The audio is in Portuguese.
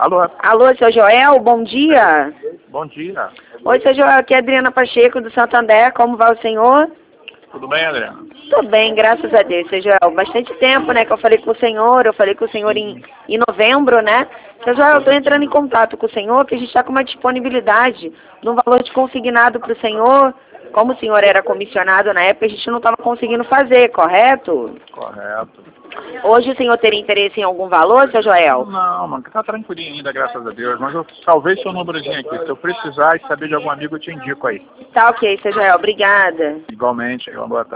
Alô? Alô, seu Joel, bom dia. Bom dia. Oi, seu Joel, aqui é Adriana Pacheco, do Santander, como vai o senhor? Tudo bem, Adriana? Tô bem, graças a Deus, seu Joel. Bastante tempo, né, que eu falei com o senhor, em novembro, né? Seu Joel, eu tô entrando em contato com o senhor, que a gente está com uma disponibilidade de um valor de consignado para o senhor. Como o senhor era comissionado na época, a gente não estava conseguindo fazer, correto? Correto. Hoje o senhor teria interesse em algum valor, seu Joel? Não, mano, tá tranquilinho ainda, graças a Deus. Mas eu salvei seu númerozinho aqui. Se eu precisar e saber de algum amigo, eu te indico aí. Tá ok, seu Joel, obrigada. Igualmente, uma boa tarde.